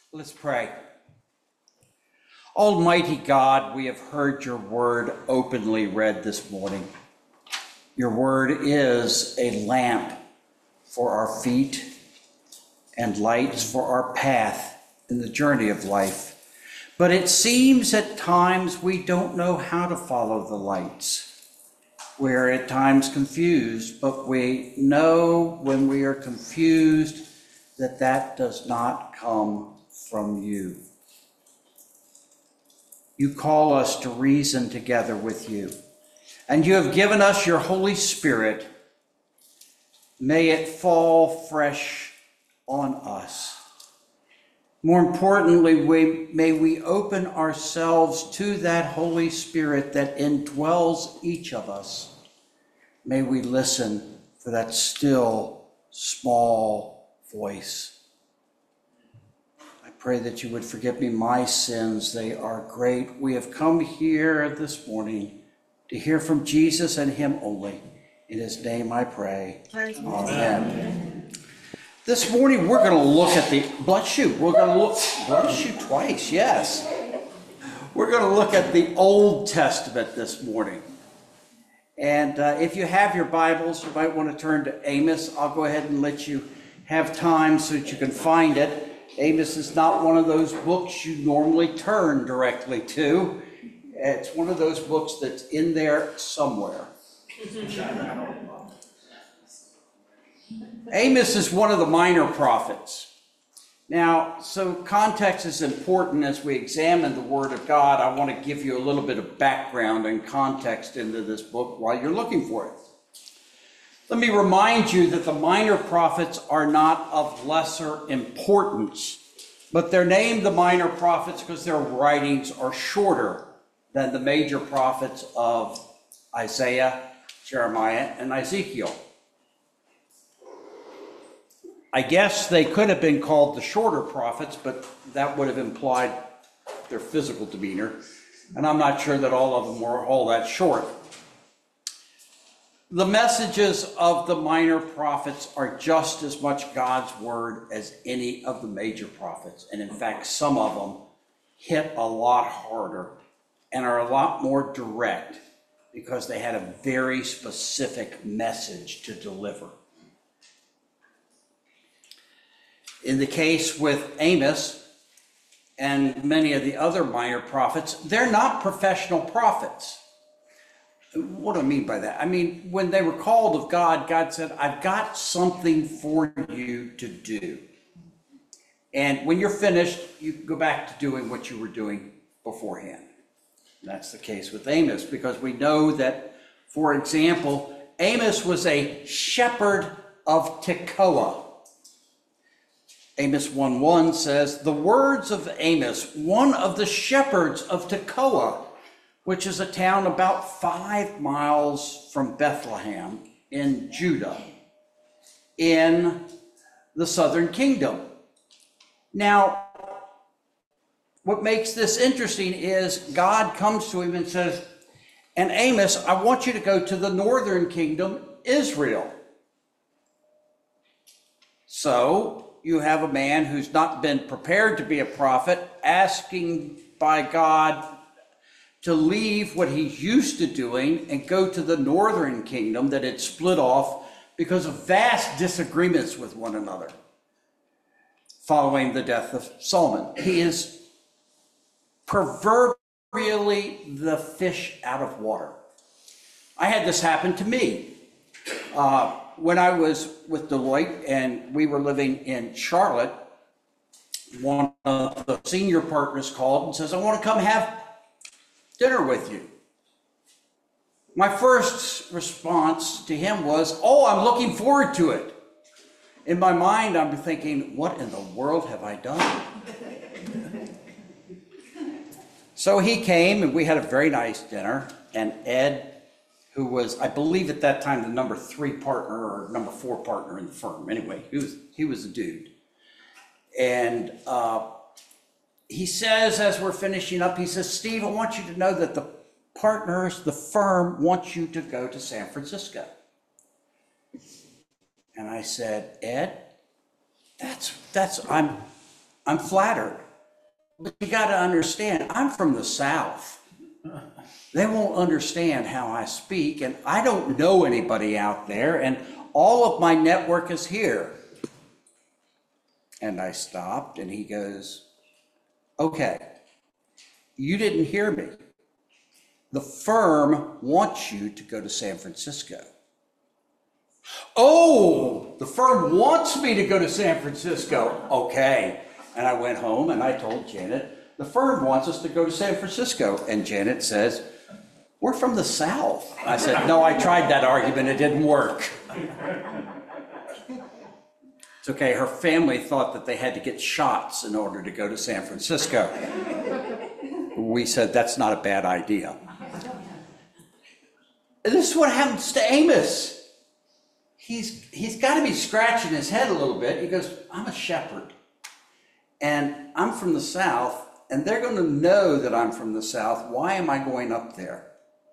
Let's pray. Almighty God, we have heard your word openly read this morning. Your word is a lamp for our feet and lights for our path in the journey of life. But it seems at times we don't know how to follow the lights. We're at times confused, but we know when we are confused that that does not come from you. You call us to reason together with you, and you have given us your Holy Spirit. May it fall fresh on us. More importantly, may we open ourselves to that Holy Spirit that indwells each of us. May we listen for that still, small voice. I pray that you would forgive me my sins. They are great. We have come here this morning to hear from Jesus and him only. In his name I pray. Amen. This morning we're going to look at the, bless you twice, yes. We're going to look at the Old Testament this morning. And if you have your Bibles, you might want to turn to Amos. I'll go ahead and let you have time so that you can find it. Amos is not one of those books you normally turn directly to. It's one of those books that's in there somewhere. Amos is one of the minor prophets. Now, so context is important as we examine the Word of God. I want to give you a little bit of background and context into this book while you're looking for it. Let me remind you that the minor prophets are not of lesser importance, but they're named the minor prophets because their writings are shorter than the major prophets of Isaiah, Jeremiah, and Ezekiel. I guess they could have been called the shorter prophets, but that would have implied their physical demeanor, and I'm not sure that all of them were all that short. The messages of the minor prophets are just as much God's word as any of the major prophets. And in fact, some of them hit a lot harder and are a lot more direct because they had a very specific message to deliver. In the case with Amos and many of the other minor prophets, they're not professional prophets. What do I mean by that? I mean, when they were called of God, God said, I've got something for you to do. And when you're finished, you go back to doing what you were doing beforehand. And that's the case with Amos, because we know that, for example, Amos was a shepherd of Tekoa. Amos 1:1 says, the words of Amos, one of the shepherds of Tekoa, which is a town about 5 miles from Bethlehem in Judah, in the southern kingdom. Now, what makes this interesting is God comes to him and says, and Amos, I want you to go to the northern kingdom, Israel. So you have a man who's not been prepared to be a prophet, asking by God to leave what he's used to doing and go to the northern kingdom that had split off because of vast disagreements with one another following the death of Solomon. He is proverbially the fish out of water. I had this happen to me. When I was with Deloitte and we were living in Charlotte, one of the senior partners called and says, I want to come have dinner with you. My first response to him was, oh, I'm looking forward to it. In my mind, I'm thinking, what in the world have I done? So he came and we had a very nice dinner, and Ed, who was, I believe at that time, the number 3 partner or number 4 partner in the firm. Anyway, he was a dude. And he says, as we're finishing up, he says, Steve, I want you to know that the partners, the firm wants you to go to San Francisco. And I said, Ed, I'm I'm flattered. But you got to understand, I'm from the South. They won't understand how I speak, and I don't know anybody out there, and all of my network is here. And I stopped, and he goes, okay, you didn't hear me. The firm wants you to go to San Francisco. Oh, the firm wants me to go to San Francisco. Okay. And I went home and I told Janet, the firm wants us to go to San Francisco. And Janet says, we're from the South. I said, no, I tried that argument. It didn't work. It's okay. Her family thought that they had to get shots in order to go to San Francisco. We said, that's not a bad idea. And this is what happens to Amos. He's got to be scratching his head a little bit. He goes, I'm a shepherd. And I'm from the South, and they're going to know that I'm from the South. Why am I going up there?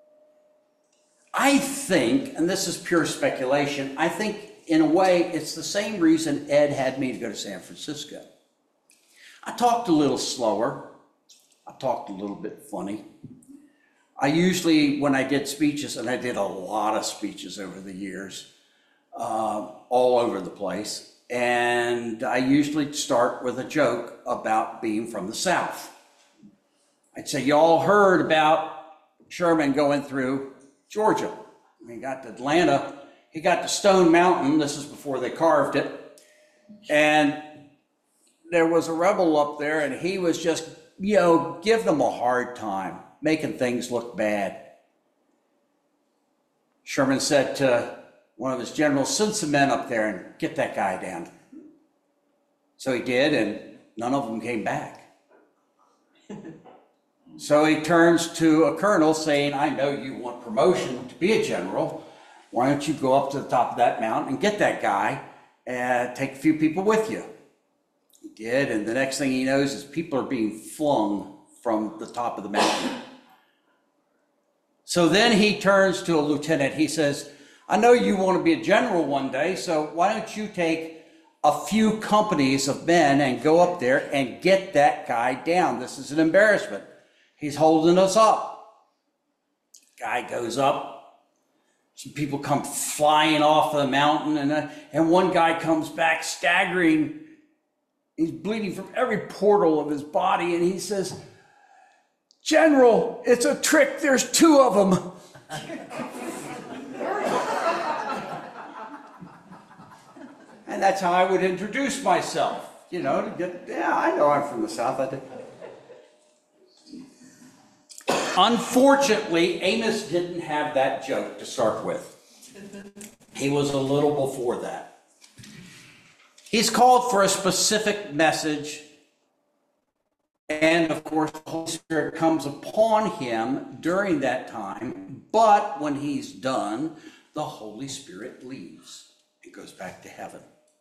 I think, and this is pure speculation, I think in a way it's the same reason Ed had me to go to San Francisco. I talked a little slower. I talked a little bit funny. I usually, when I did speeches, and I did a lot of speeches over the years, all over the place, and I usually start with a joke about being from the South. I'd say, you all heard about Sherman going through Georgia. He got to Atlanta, he got to Stone Mountain, this is before they carved it, and there was a rebel up there, and he was just, give them a hard time, making things look bad. Sherman said to one of his generals, send some men up there and get that guy down. So he did, and none of them came back. So he turns to a colonel saying, I know you want promotion to be a general. Why don't you go up to the top of that mountain and get that guy and take a few people with you? He did, and the next thing he knows is people are being flung from the top of the mountain. So then he turns to a lieutenant. He says, I know you want to be a general one day, so why don't you take a few companies of men and go up there and get that guy down? This is an embarrassment. He's holding us up. Guy goes up. Some people come flying off the mountain, and one guy comes back staggering. He's bleeding from every portal of his body, and he says, General, it's a trick. There's two of them. And that's how I would introduce myself, I know I'm from the South. Unfortunately, Amos didn't have that joke to start with. He was a little before that. He's called for a specific message, and of course, the Holy Spirit comes upon him during that time, but when he's done, the Holy Spirit leaves and goes back to heaven.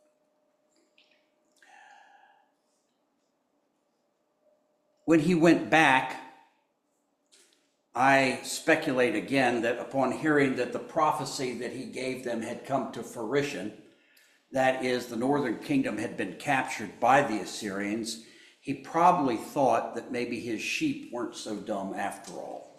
When he went back, I speculate again that upon hearing that the prophecy that he gave them had come to fruition, that is, the northern kingdom had been captured by the Assyrians, he probably thought that maybe his sheep weren't so dumb after all.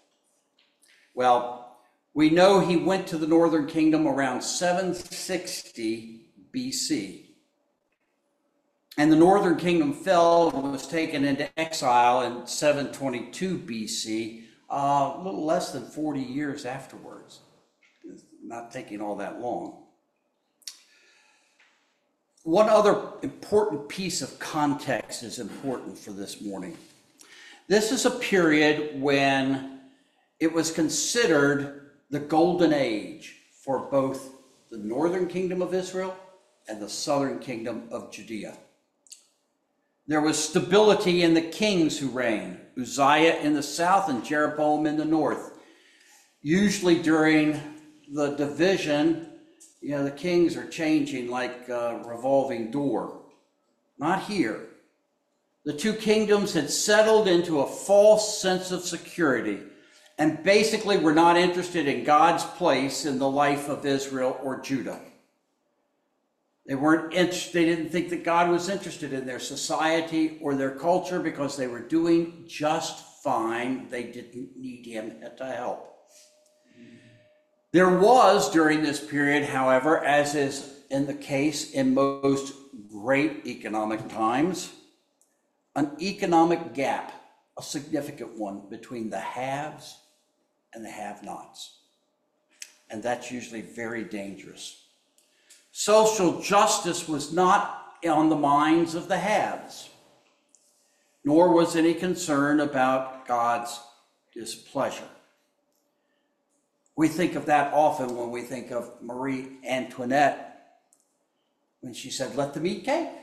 Well, we know he went to the northern kingdom around 760 BC. And the northern kingdom fell and was taken into exile in 722 BC, a little less than 40 years afterwards. It's not taking all that long. One other important piece of context is important for this morning. This is a period when it was considered the golden age for both the northern kingdom of Israel and the southern kingdom of Judea. There was stability in the kings who reigned, Uzziah in the south and Jeroboam in the north. Usually during the division, the kings are changing like a revolving door. Not here. The two kingdoms had settled into a false sense of security and basically were not interested in God's place in the life of Israel or Judah. They weren't interested, they didn't think that God was interested in their society or their culture because they were doing just fine. They didn't need him to help. There was, during this period, however, as is in the case in most great economic times, an economic gap, a significant one, between the haves and the have-nots. And that's usually very dangerous. Social justice was not on the minds of the haves, nor was any concern about God's displeasure. We think of that often when we think of Marie Antoinette, when she said, "Let them eat cake."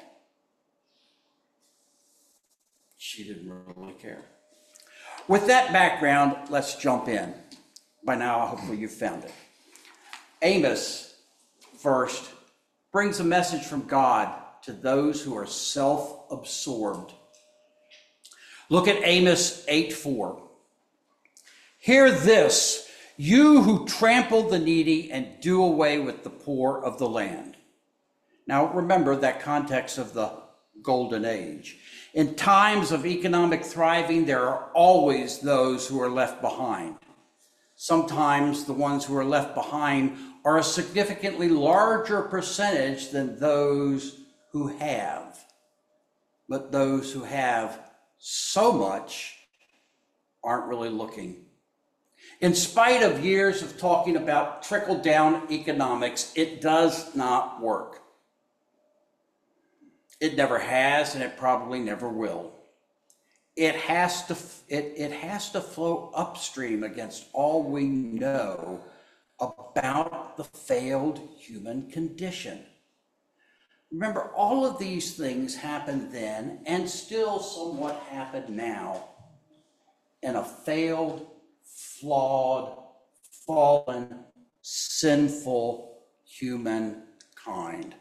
She didn't really care. With that background, let's jump in. By now, hopefully you've found it. Amos, first, brings a message from God to those who are self-absorbed. Look at Amos 8:4. "Hear this, you who trample the needy and do away with the poor of the land." Now remember that context of the golden age. In times of economic thriving, there are always those who are left behind. Sometimes the ones who are left behind are a significantly larger percentage than those who have. But those who have so much aren't really looking. In spite of years of talking about trickle-down economics, it does not work. It never has, and it probably never will. It has to flow upstream against all we know about the failed human condition. Remember, all of these things happened then and still somewhat happen now in a failed, flawed, fallen, sinful humankind.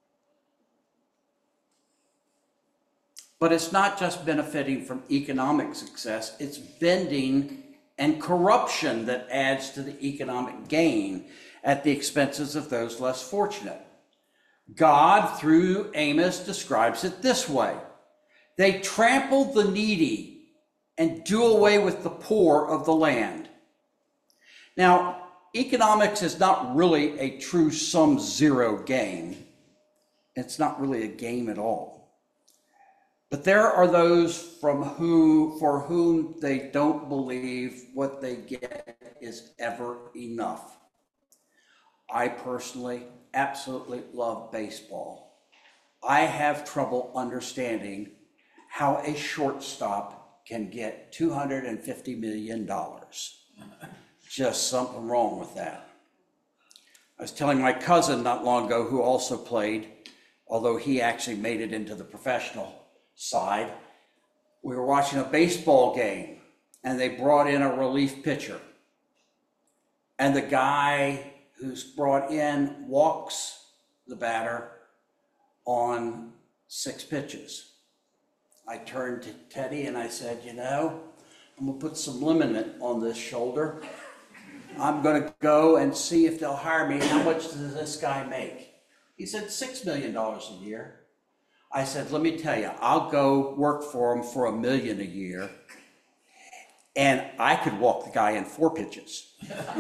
But it's not just benefiting from economic success, it's bending and corruption that adds to the economic gain at the expenses of those less fortunate. God, through Amos, describes it this way: they trample the needy and do away with the poor of the land. Now, economics is not really a true sum-zero game. It's not really a game at all. But there are those for whom they don't believe what they get is ever enough. I personally absolutely love baseball. I have trouble understanding how a shortstop can get $250 million. Just something wrong with that. I was telling my cousin not long ago, who also played, although he actually made it into the professional side. We were watching a baseball game and they brought in a relief pitcher. And the guy who's brought in walks the batter on 6 pitches. I turned to Teddy and I said, "You know, I'm gonna put some limit on this shoulder. I'm gonna go and see if they'll hire me. How much does this guy make?" He said, $6 million a year. I said, "Let me tell you, I'll go work for him for $1 million a year, and I could walk the guy in 4 pitches."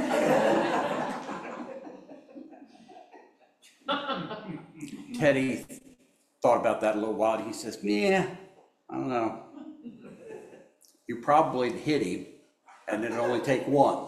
Teddy thought about that a little while. He says, "Yeah, I don't know. You probably hit him, and it'd only take 1.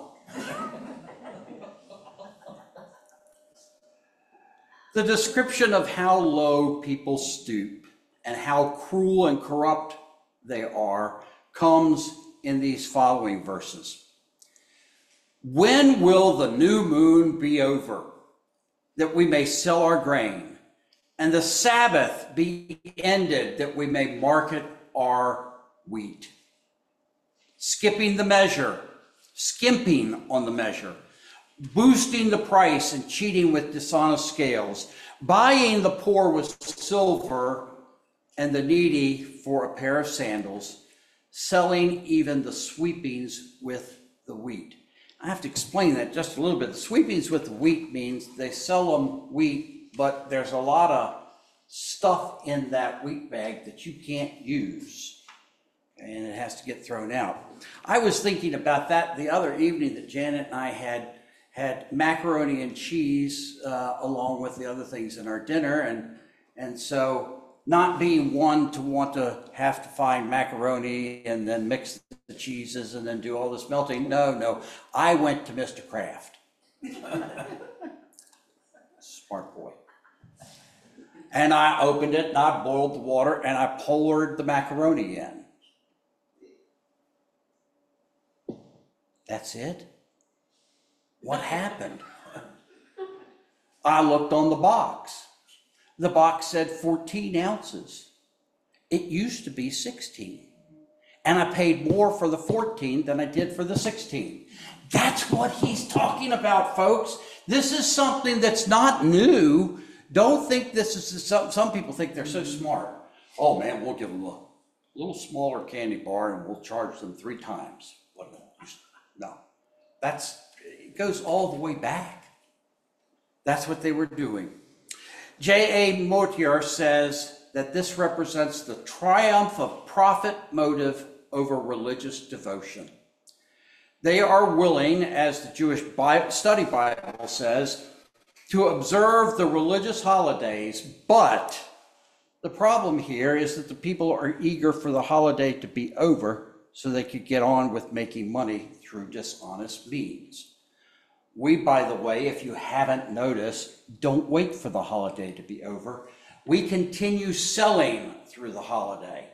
The description of how low people stoop and how cruel and corrupt they are comes in these following verses. "When will the new moon be over, that we may sell our grain, and the Sabbath be ended, that we may market our wheat?" Skipping the measure, skimping on the measure, boosting the price and cheating with dishonest scales, buying the poor with silver and the needy for a pair of sandals, selling even the sweepings with the wheat. I have to explain that just a little bit. The sweepings with the wheat means they sell them wheat but there's a lot of stuff in that wheat bag that you can't use, and it has to get thrown out. I was thinking about that the other evening that Janet and I had macaroni and cheese along with the other things in our dinner, and so not being one to want to have to find macaroni and then mix the cheeses and then do all this melting. No, I went to Mr. Kraft. Smart boy. And I opened it and I boiled the water and I poured the macaroni in. That's it? What happened? I looked on the box. The box said 14 ounces. It used to be 16. And I paid more for the 14 than I did for the 16. That's what he's talking about, folks. This is something that's not new. Don't think this is, some people think they're so smart. Oh man, we'll give them a little smaller candy bar and we'll charge them 3 times. No, it goes all the way back. That's what they were doing. J.A. Mortier says that this represents the triumph of profit motive over religious devotion. They are willing, as the Jewish Study Bible says, to observe the religious holidays, but the problem here is that the people are eager for the holiday to be over so they could get on with making money through dishonest means. We, by the way, if you haven't noticed, don't wait for the holiday to be over. We continue selling through the holiday.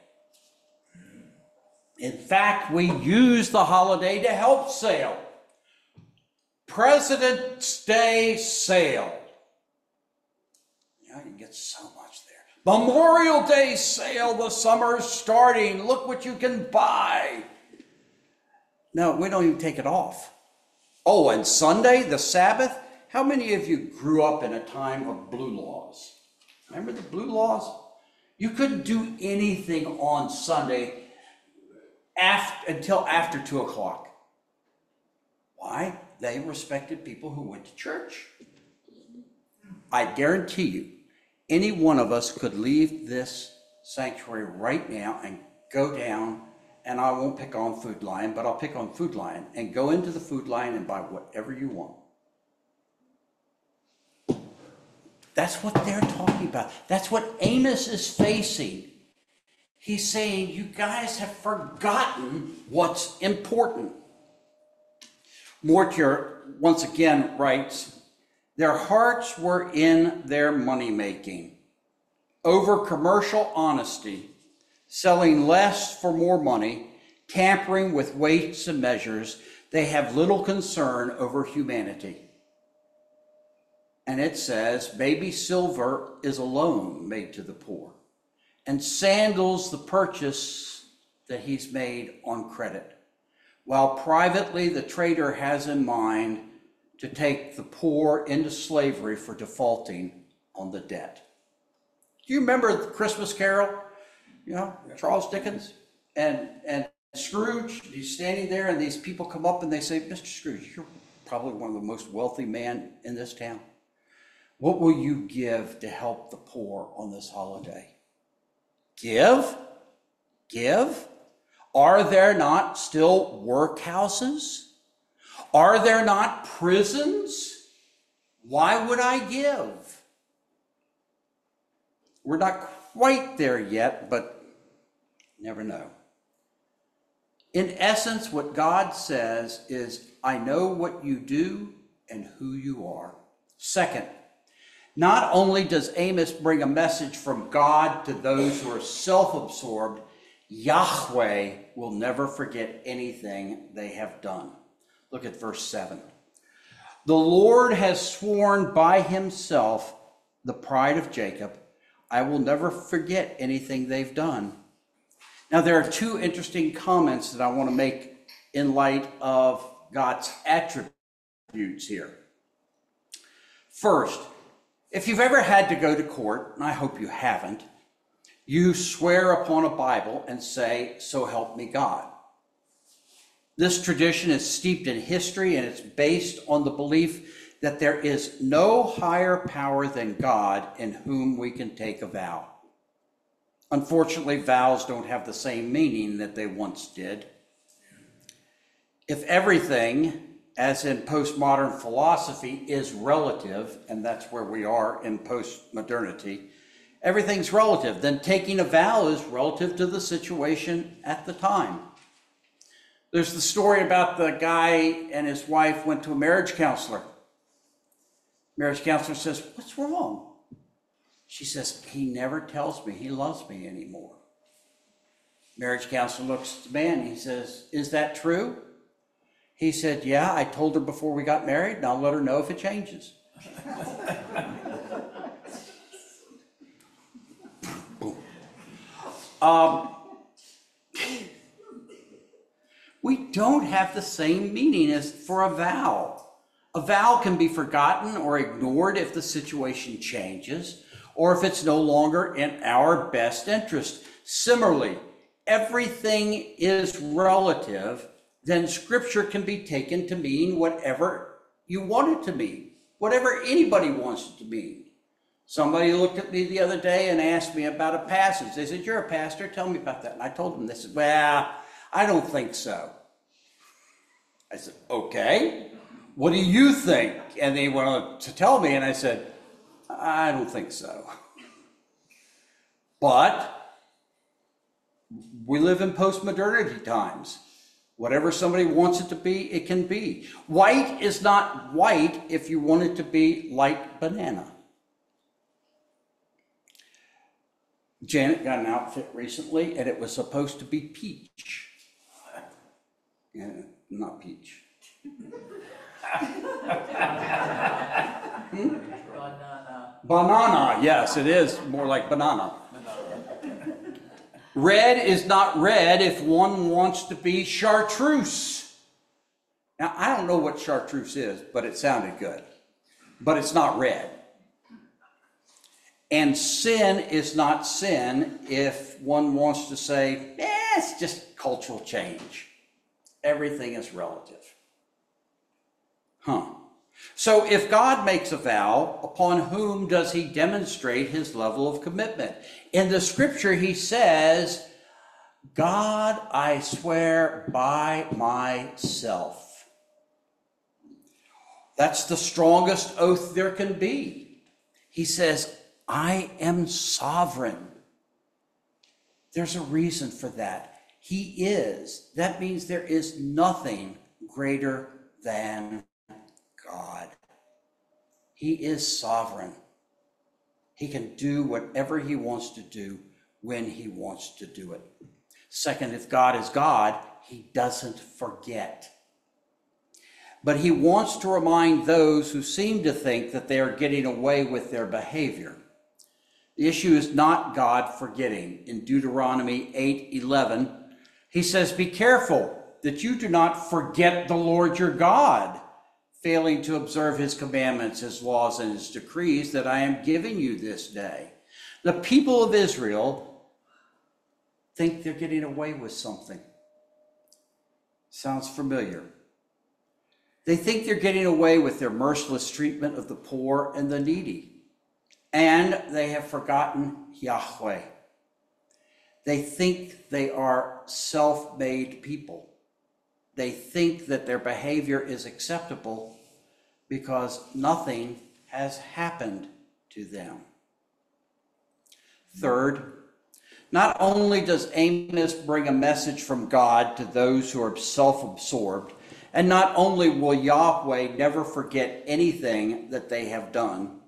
In fact, we use the holiday to help sale. President's Day sale. Yeah, you get so much there. Memorial Day sale, the summer's starting. Look what you can buy. No, we don't even take it off. Oh, and Sunday, the Sabbath. How many of you grew up in a time of blue laws? Remember the blue laws? You couldn't do anything on Sunday until after 2 o'clock. Why? They respected people who went to church. I guarantee you, any one of us could leave this sanctuary right now and go down, and I won't pick on Food Lion, but I'll pick on Food Lion, and go into the Food Lion and buy whatever you want. That's what they're talking about. That's what Amos is facing. He's saying, you guys have forgotten what's important. Mortier once again writes, their hearts were in their money-making, over commercial honesty, selling less for more money, tampering with weights and measures. They have little concern over humanity. And it says, baby silver is a loan made to the poor, and sandals the purchase that he's made on credit, while privately the trader has in mind to take the poor into slavery for defaulting on the debt. Do you remember the Christmas Carol? You know, Charles Dickens and Scrooge, he's standing there and these people come up and they say, Mr. Scrooge, you're probably one of the most wealthy men in this town. What will you give to help the poor on this holiday? Give? Are there not still workhouses? Are there not prisons? Why would I give? We're not quite there yet, but never know. In essence, what God says is, I know what you do and who you are. Second, not only does Amos bring a message from God to those who are self-absorbed, Yahweh will never forget anything they have done. Look at verse 7. The Lord has sworn by himself, the pride of Jacob, I will never forget anything they've done. Now, there are 2 interesting comments that I want to make in light of God's attributes here. First, if you've ever had to go to court, and I hope you haven't, you swear upon a Bible and say, so help me God. This tradition is steeped in history and it's based on the belief that there is no higher power than God in whom we can take a vow. Unfortunately, vows don't have the same meaning that they once did. If everything, as in postmodern philosophy, is relative, and that's where we are in postmodernity, everything's relative, then taking a vow is relative to the situation at the time. There's the story about the guy and his wife went to a marriage counselor. Marriage counselor says, "What's wrong?" She says, "He never tells me he loves me anymore." Marriage counselor looks at the man, he says, "Is that true?" He said, "Yeah, I told her before we got married, and I'll let her know if it changes." We don't have the same meaning as for a vow. A vow can be forgotten or ignored if the situation changes, or if it's no longer in our best interest. Similarly, everything is relative, then Scripture can be taken to mean whatever you want it to mean, whatever anybody wants it to mean. Somebody looked at me the other day and asked me about a passage. They said, "You're a pastor, tell me about that." And I told them, they said, "Well, I don't think so." I said, "Okay, what do you think?" And they wanted to tell me, and I said, "I don't think so." But we live in postmodernity times. Whatever somebody wants it to be, it can be. White is not white if you want it to be light banana. Janet got an outfit recently, and it was supposed to be peach. Yeah, not peach. Banana, yes, it is more like banana. Red is not red if one wants to be chartreuse. Now, I don't know what chartreuse is, but it sounded good. But it's not red. And sin is not sin if one wants to say, it's just cultural change. Everything is relative. So if God makes a vow, upon whom does he demonstrate his level of commitment? In the scripture, he says, "God, I swear by myself." That's the strongest oath there can be. He says, "I am sovereign." There's a reason for that. He is. That means there is nothing greater than God. He is sovereign. He can do whatever he wants to do when he wants to do it. Second, if God is God, he doesn't forget. But he wants to remind those who seem to think that they are getting away with their behavior. The issue is not God forgetting. In Deuteronomy 8:11, he says, "Be careful that you do not forget the Lord your God, failing to observe his commandments, his laws, and his decrees that I am giving you this day." The people of Israel think they're getting away with something. Sounds familiar. They think they're getting away with their merciless treatment of the poor and the needy. And they have forgotten Yahweh. They think they are self-made people. They think that their behavior is acceptable because nothing has happened to them. Third, not only does Amos bring a message from God to those who are self-absorbed, and not only will Yahweh never forget anything that they have done,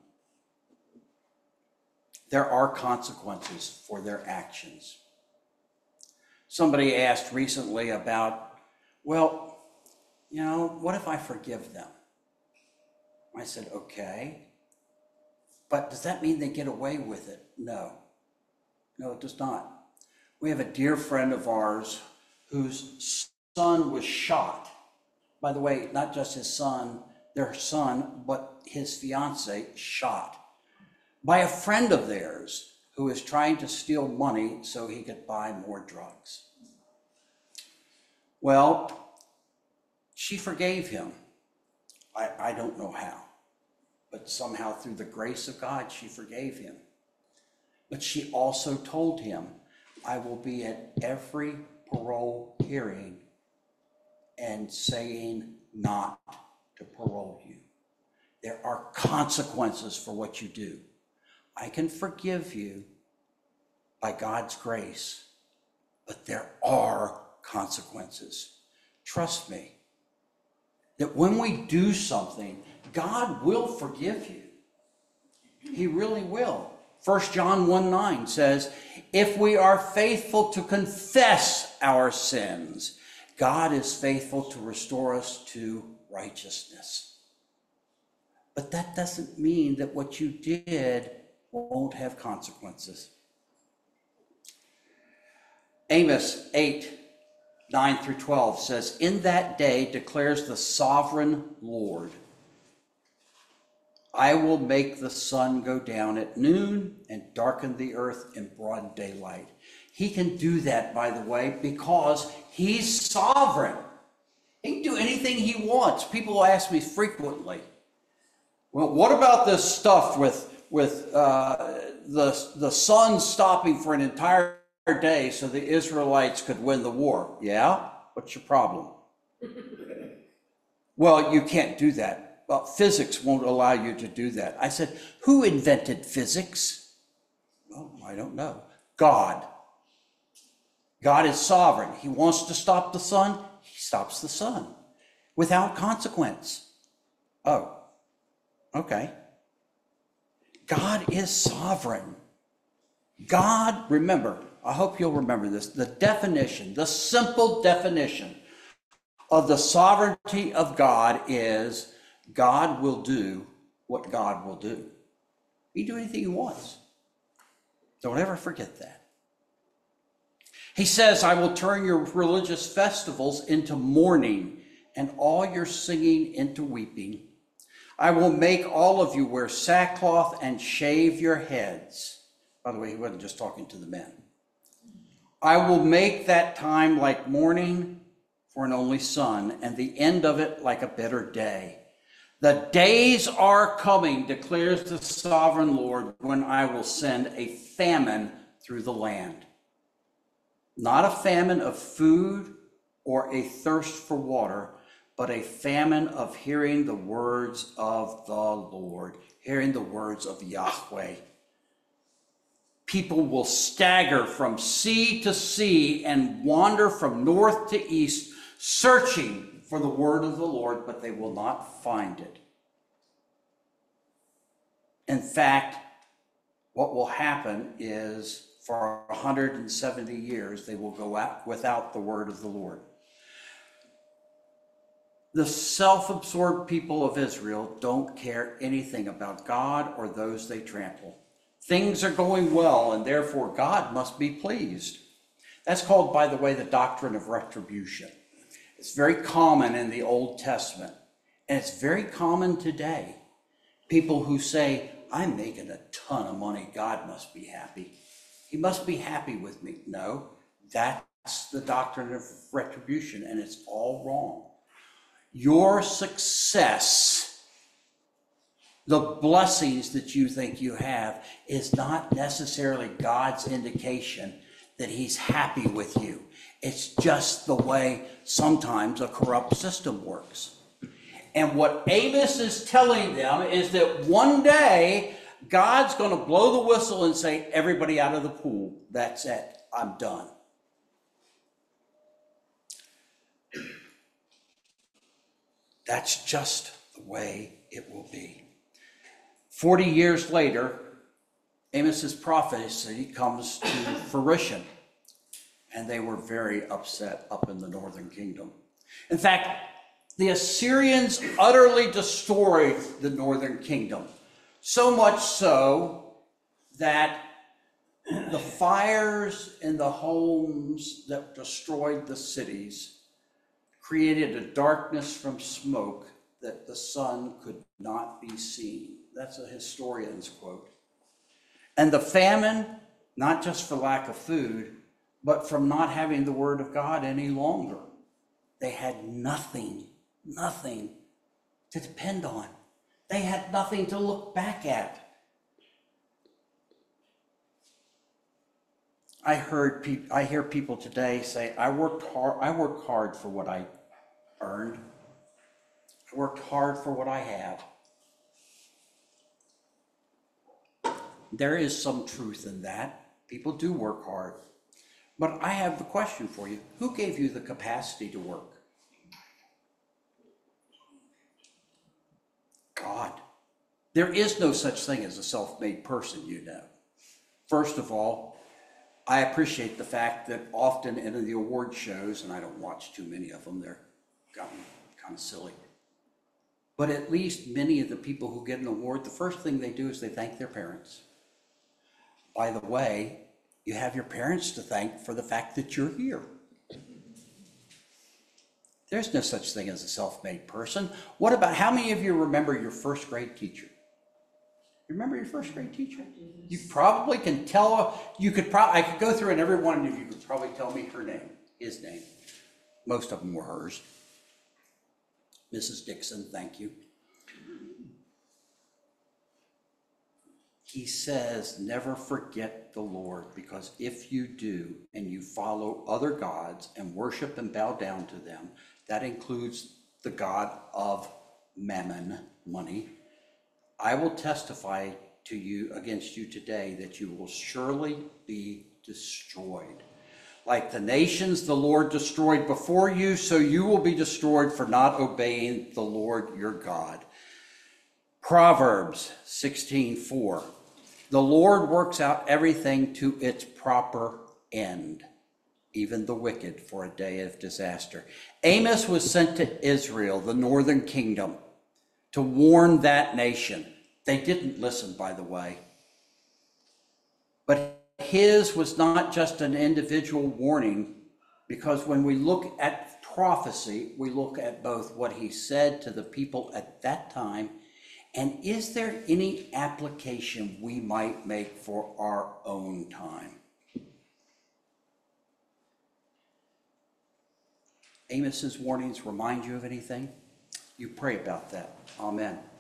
there are consequences for their actions. Somebody asked recently about, what if I forgive them? I said, okay, but does that mean they get away with it? No, it does not. We have a dear friend of ours whose son was shot. By the way, not just their son, but his fiance shot by a friend of theirs who is trying to steal money so he could buy more drugs. Well, she forgave him. I don't know how. but somehow through the grace of God, she forgave him. But she also told him, I will be at every parole hearing and saying not to parole you. There are consequences for what you do. I can forgive you by God's grace, but there are consequences. Trust me, that when we do something, God will forgive you. He really will. 1 John 1:9 says, if we are faithful to confess our sins, God is faithful to restore us to righteousness. But that doesn't mean that what you did won't have consequences. Amos 8:9-12 says, in that day declares the sovereign Lord, I will make the sun go down at noon and darken the earth in broad daylight. He can do that, by the way, because he's sovereign. He can do anything he wants. People ask me frequently, well, what about this stuff with the sun stopping for an entire day so the Israelites could win the war? Yeah? What's your problem? Well, you can't do that. Well, physics won't allow you to do that. I said, who invented physics? Well, I don't know. God. God is sovereign. He wants to stop the sun. He stops the sun without consequence. Oh, okay. God is sovereign. God, remember, I hope you'll remember this, the definition, the simple definition of the sovereignty of God is God will do what God will do. He can do anything he wants. Don't ever forget that. He says, I will turn your religious festivals into mourning and all your singing into weeping. I will make all of you wear sackcloth and shave your heads. By the way, he wasn't just talking to the men. I will make that time like mourning for an only son, and the end of it like a bitter day. The days are coming, declares the sovereign Lord, when I will send a famine through the land. Not a famine of food or a thirst for water, but a famine of hearing the words of the Lord, hearing the words of Yahweh. People will stagger from sea to sea and wander from north to east, searching for the word of the Lord, but they will not find it. In fact, what will happen is for 170 years, they will go out without the word of the Lord. The self-absorbed people of Israel don't care anything about God or those they trample. Things are going well, and therefore God must be pleased. That's called, by the way, the doctrine of retribution. It's very common in the Old Testament, and it's very common today. People who say, I'm making a ton of money, God must be happy. He must be happy with me. No, that's the doctrine of retribution, and it's all wrong. Your success, the blessings that you think you have, is not necessarily God's indication that he's happy with you. It's just the way sometimes a corrupt system works. And what Amos is telling them is that one day God's going to blow the whistle and say, everybody out of the pool. That's it. I'm done. That's just the way it will be. 40 years later, Amos's prophecy comes to fruition, and they were very upset up in the northern kingdom. In fact, the Assyrians utterly destroyed the northern kingdom, so much so that the fires in the homes that destroyed the cities created a darkness from smoke that the sun could not be seen. That's a historian's quote. And the famine, not just for lack of food, but from not having the word of God any longer. They had nothing to depend on. They had nothing to look back at. I hear people today say, I worked hard for what I earned. I worked hard for what I have. There is some truth in that. People do work hard. But I have the question for you. Who gave you the capacity to work? God. There is no such thing as a self-made person, you know. First of all, I appreciate the fact that often in the award shows, and I don't watch too many of them, they're gotten kind of silly. But at least many of the people who get an award, the first thing they do is they thank their parents. By the way, you have your parents to thank for the fact that you're here. There's no such thing as a self-made person. What about, how many of you remember your first grade teacher? You remember your first grade teacher? You probably can tell, I could go through and every one of you could probably tell me her name, his name. Most of them were hers. Mrs. Dixon, thank you. He says, never forget the Lord, because if you do and you follow other gods and worship and bow down to them, that includes the god of mammon, money, I will testify to you against you today that you will surely be destroyed. Like the nations the Lord destroyed before you, so you will be destroyed for not obeying the Lord your God. Proverbs 16:4. The Lord works out everything to its proper end, even the wicked for a day of disaster. Amos was sent to Israel, the northern kingdom, to warn that nation. They didn't listen, by the way. But his was not just an individual warning, because when we look at prophecy, we look at both what he said to the people at that time, and is there any application we might make for our own time? Amos's warnings remind you of anything? You pray about that. Amen.